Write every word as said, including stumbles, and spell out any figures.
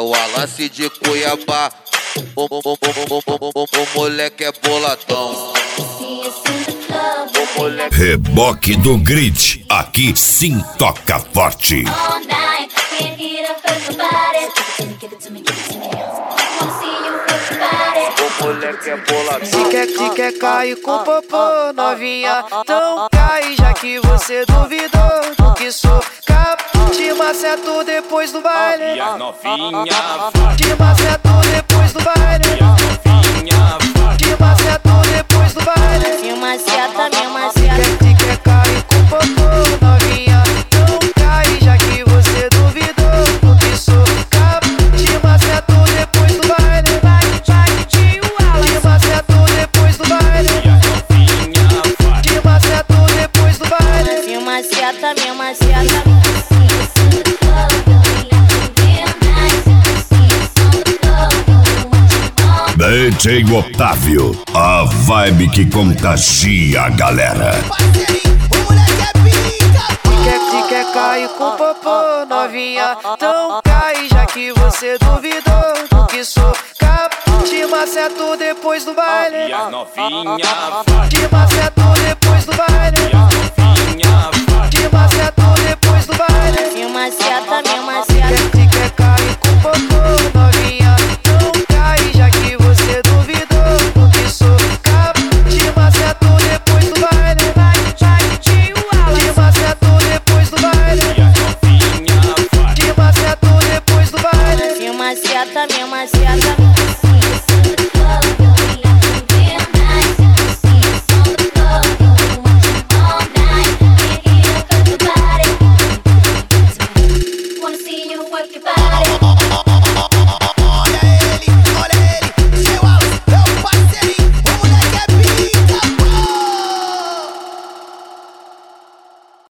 o Alance de Cuiabá. O, o, o, o, o, o, o moleque é boladão. O moleque... Reboque do Grid, aqui sim toca forte. O moleque é boladão. Se quer, se quer cair com popô, novinha, então cai, já que você duvidou do que sou capaz. Te maceto depois do baile. Novinha, te maceto depois do baile. Te maceto depois do baile. Me maceta, me maceta. Se quer cair com popô, novinha, então cai, já que você duvidou do que sou capaz. Te maceto depois do baile. Te maceto depois do baile. Te maceto depois do baile. Me maceta, me maceta. D J Otávio, a vibe que contagia a galera. Se quer, se quer cair com popô, novinha, então cai, já que você duvidou do que sou capaz. Te maceto depois do baile. Te maceto depois do baile. Te maceto depois do baile. Me maceta, me maceta. Se quer cair com popô, novinha, então cai, já que você duvidou do que sou capaz. Te maceto depois do baile. Te maceto depois do baile. Te maceto depois do baile. Me maceta, me maceta. Wanna see you work your body.